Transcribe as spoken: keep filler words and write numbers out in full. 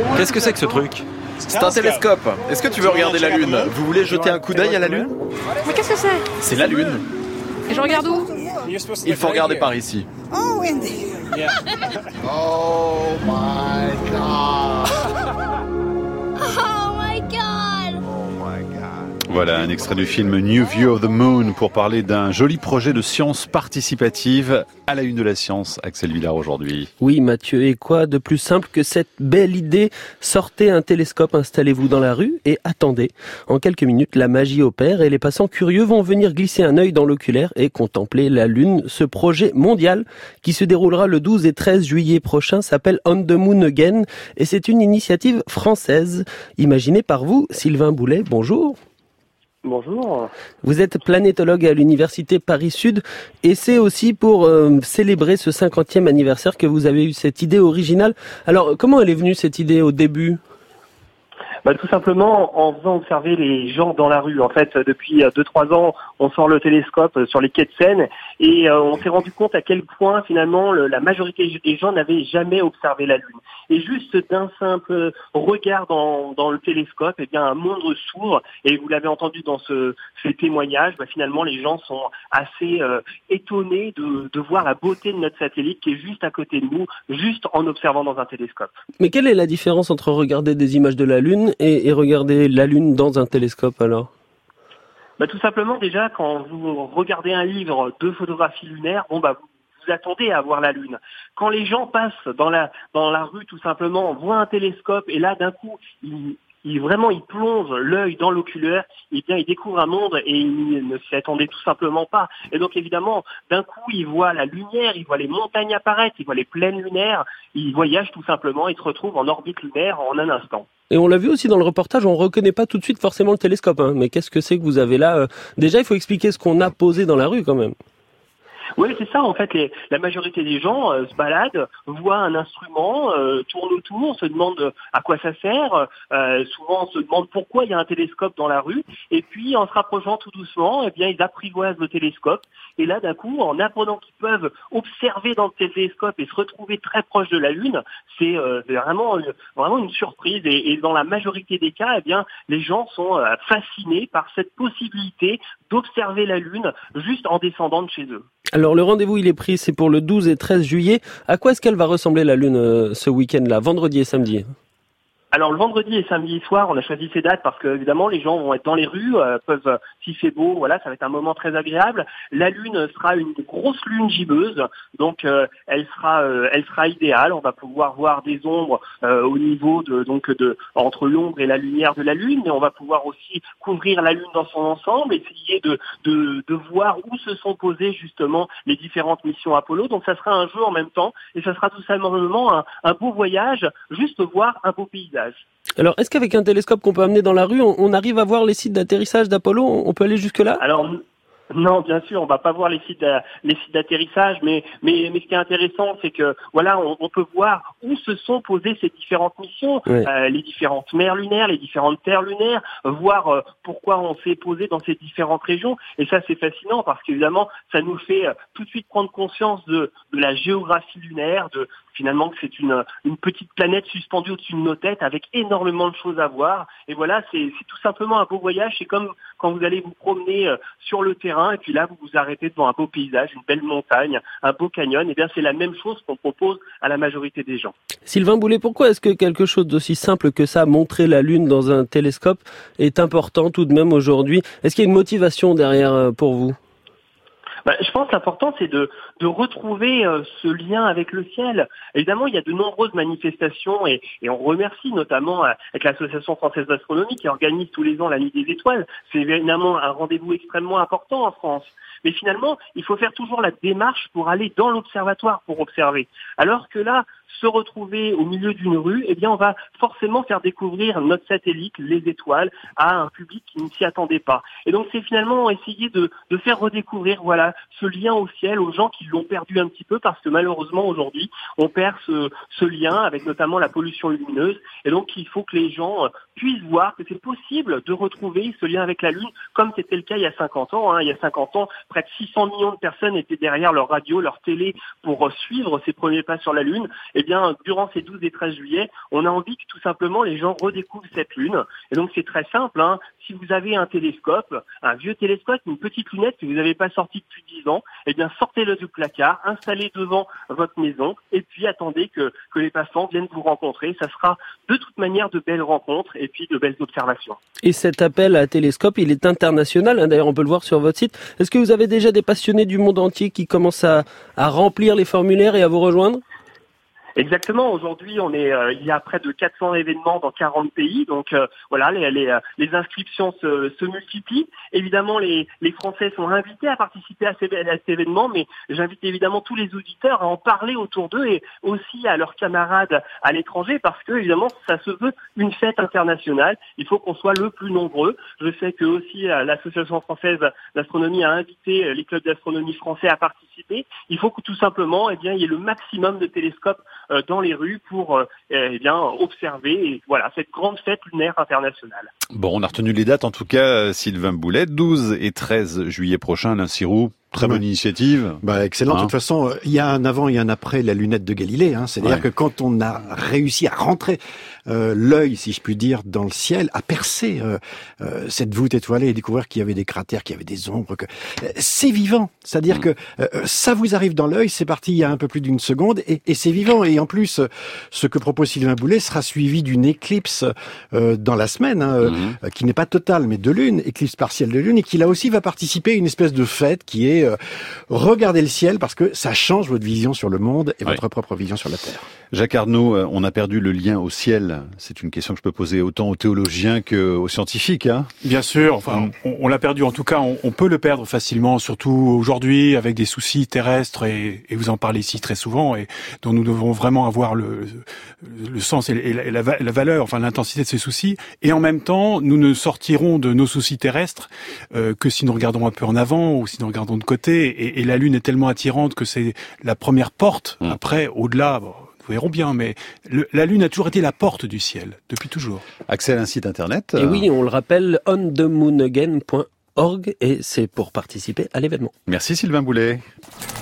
Qu'est-ce que c'est que ce truc ? C'est un télescope. Est-ce que tu veux regarder la Lune ? Vous voulez jeter un coup d'œil à la Lune ? Mais qu'est-ce que c'est ? C'est la Lune. Et je regarde où ? Il faut regarder par ici. Oh, Wendy. Oh my God. Oh my God. Voilà un extrait du film New View of the Moon pour parler d'un joli projet de science participative à la une de la science. Axel Villard aujourd'hui. Oui Mathieu, et quoi de plus simple que cette belle idée ? Sortez un télescope, installez-vous dans la rue et attendez. En quelques minutes, la magie opère et les passants curieux vont venir glisser un œil dans l'oculaire et contempler la Lune. Ce projet mondial qui se déroulera le douze et treize juillet prochain s'appelle On the Moon Again et c'est une initiative française imaginée par vous, Sylvain Boulet. Bonjour. Bonjour. Vous êtes planétologue à l'université Paris-Sud et c'est aussi pour euh, célébrer ce cinquantième anniversaire que vous avez eu cette idée originale. Alors, comment elle est venue cette idée au début ? Bah, tout simplement en faisant observer les gens dans la rue. En fait, depuis deux trois ans, on sort le télescope sur les quais de Seine et euh, on s'est rendu compte à quel point finalement le, la majorité des gens n'avaient jamais observé la Lune. Et juste d'un simple regard dans, dans le télescope, eh bien un monde s'ouvre. Et vous l'avez entendu dans ce, ces témoignages, bah, finalement les gens sont assez euh, étonnés de, de voir la beauté de notre satellite qui est juste à côté de nous, juste en observant dans un télescope. Mais quelle est la différence entre regarder des images de la Lune et, et regarder la Lune dans un télescope alors ? Bah, tout simplement déjà quand vous regardez un livre de photographie lunaire, bon bah vous vous attendez à voir la Lune. Quand les gens passent dans la dans la rue tout simplement, voient un télescope et là d'un coup ils Il, vraiment, il plonge l'œil dans l'oculaire, et bien, il découvre un monde et il ne s'y attendait tout simplement pas. Et donc, évidemment, d'un coup, il voit la lumière, il voit les montagnes apparaître, il voit les plaines lunaires, il voyage tout simplement, il se retrouve en orbite lunaire en un instant. Et on l'a vu aussi dans le reportage, on reconnaît pas tout de suite forcément le télescope, hein. Mais qu'est-ce que c'est que vous avez là ? Déjà, il faut expliquer ce qu'on a posé dans la rue quand même. Oui, c'est ça. En fait, les, la majorité des gens euh, se baladent, voient un instrument, euh, tournent autour, se demandent à quoi ça sert. Euh, souvent, on se demande pourquoi il y a un télescope dans la rue. Et puis, en se rapprochant tout doucement, eh bien, ils apprivoisent le télescope. Et là, d'un coup, en apprenant qu'ils peuvent observer dans le télescope et se retrouver très proche de la Lune, c'est euh, vraiment, une, vraiment une surprise. Et, et dans la majorité des cas, eh bien, les gens sont euh, fascinés par cette possibilité d'observer la Lune juste en descendant de chez eux. Alors le rendez-vous il est pris, c'est pour le douze et treize juillet. À quoi est-ce qu'elle va ressembler la Lune euh, ce week-end-là, vendredi et samedi ? Alors le vendredi et samedi soir, on a choisi ces dates parce que évidemment les gens vont être dans les rues, euh, peuvent, s'il fait beau, voilà, ça va être un moment très agréable. La lune sera une grosse lune gibbeuse, donc euh, elle sera, euh, elle sera idéale. On va pouvoir voir des ombres euh, au niveau de, donc de entre l'ombre et la lumière de la lune, mais on va pouvoir aussi couvrir la lune dans son ensemble, essayer de de, de voir où se sont posées justement les différentes missions Apollo. Donc ça sera un jeu en même temps et ça sera tout simplement un, un beau voyage, juste voir un beau paysage. Alors, est-ce qu'avec un télescope qu'on peut amener dans la rue, on, on arrive à voir les sites d'atterrissage d'Apollo ? On peut aller jusque-là ? Alors, non, bien sûr, on va pas voir les sites, les sites d'atterrissage, mais, mais, mais ce qui est intéressant, c'est que voilà, on, on peut voir où se sont posées ces différentes missions, ouais. euh, les différentes mers lunaires, les différentes terres lunaires, voir euh, pourquoi on s'est posé dans ces différentes régions. Et ça, c'est fascinant parce qu'évidemment, ça nous fait euh, tout de suite prendre conscience de, de la géographie lunaire, de finalement que c'est une, une petite planète suspendue au-dessus de nos têtes avec énormément de choses à voir. Et voilà, c'est, c'est tout simplement un beau voyage. C'est comme quand vous allez vous promener euh, sur le terrain et puis là, vous vous arrêtez devant un beau paysage, une belle montagne, un beau canyon. Et bien, c'est la même chose qu'on propose à la majorité des gens. Sylvain Boulet, pourquoi est-ce que quelque chose d'aussi simple que ça, montrer la Lune dans un télescope, est important tout de même aujourd'hui ? Est-ce qu'il y a une motivation derrière euh, pour vous ? Bah, je pense que l'important, c'est de, de retrouver euh, ce lien avec le ciel. Évidemment, il y a de nombreuses manifestations et, et on remercie notamment euh, avec l'Association française d'astronomie qui organise tous les ans la Nuit des étoiles. C'est évidemment un rendez-vous extrêmement important en France. Mais finalement, il faut faire toujours la démarche pour aller dans l'observatoire pour observer. Alors que là, se retrouver au milieu d'une rue, eh bien, on va forcément faire découvrir notre satellite, les étoiles, à un public qui ne s'y attendait pas. Et donc, c'est finalement essayer de, de faire redécouvrir, voilà, ce lien au ciel aux gens qui l'ont perdu un petit peu parce que malheureusement, aujourd'hui, on perd ce, ce lien avec notamment la pollution lumineuse. Et donc, il faut que les gens puissent voir que c'est possible de retrouver ce lien avec la Lune, comme c'était le cas il y a cinquante ans. Hein. Il y a cinquante ans, près de six cents millions de personnes étaient derrière leur radio, leur télé pour suivre ces premiers pas sur la Lune. Et eh bien, durant ces douze et treize juillet, on a envie que tout simplement les gens redécouvrent cette lune. Et donc c'est très simple, hein. Si vous avez un télescope, un vieux télescope, une petite lunette que vous n'avez pas sortie depuis dix ans, eh bien sortez-le du placard, installez devant votre maison et puis attendez que, que les passants viennent vous rencontrer. Ça sera de toute manière de belles rencontres et puis de belles observations. Et cet appel à télescope, il est international, hein. D'ailleurs on peut le voir sur votre site. Est-ce que vous avez déjà des passionnés du monde entier qui commencent à, à remplir les formulaires et à vous rejoindre ? Exactement. Aujourd'hui, on est, euh, il y a près de quatre cents événements dans quarante pays. Donc euh, voilà, les, les, les inscriptions se, se multiplient. Évidemment, les, les Français sont invités à participer à, ces, à cet événement, mais j'invite évidemment tous les auditeurs à en parler autour d'eux et aussi à leurs camarades à l'étranger, parce que évidemment, ça se veut une fête internationale. Il faut qu'on soit le plus nombreux. Je sais que aussi euh, l'Association française d'astronomie a invité les clubs d'astronomie français à participer. Il faut que tout simplement, eh bien, il y ait le maximum de télescopes dans les rues pour euh, eh bien observer et, voilà, cette grande fête lunaire internationale. Bon, on a retenu les dates en tout cas, Sylvain Boulet, douze et treize juillet prochain, l'Insirou. Très bonne initiative. Bah, excellent. Hein. De toute façon, il y a un avant et un après la lunette de Galilée. Hein. C'est-à-dire ouais. que quand on a réussi à rentrer euh, l'œil, si je puis dire, dans le ciel, à percer euh, euh, cette voûte étoilée et découvrir qu'il y avait des cratères, qu'il y avait des ombres, que euh, c'est vivant. C'est-à-dire mmh. que euh, ça vous arrive dans l'œil, c'est parti il y a un peu plus d'une seconde et, et c'est vivant. Et en plus, ce que propose Sylvain Boulet sera suivi d'une éclipse euh, dans la semaine, hein, mmh. euh, qui n'est pas totale, mais de lune, éclipse partielle de lune, et qui là aussi va participer à une espèce de fête qui est Euh, regardez le ciel parce que ça change votre vision sur le monde et votre oui. propre vision sur la Terre. Jacques Arnaud, on a perdu le lien au ciel. C'est une question que je peux poser autant aux théologiens qu'aux scientifiques. Hein. Bien sûr, enfin, on, on l'a perdu. En tout cas, on, on peut le perdre facilement, surtout aujourd'hui avec des soucis terrestres et, et vous en parlez ici très souvent et dont nous devons vraiment avoir le, le sens et, et, la, et la, la valeur, enfin l'intensité de ces soucis. Et en même temps, nous ne sortirons de nos soucis terrestres euh, que si nous regardons un peu en avant ou si nous regardons de côté. Et, et la Lune est tellement attirante que c'est la première porte. Mmh. Après, au-delà, bon, nous verrons bien, mais le, la Lune a toujours été la porte du ciel, depuis toujours. Accès à un site internet. Et oui, on le rappelle, on the moon again point org et c'est pour participer à l'événement. Merci Sylvain Boulet.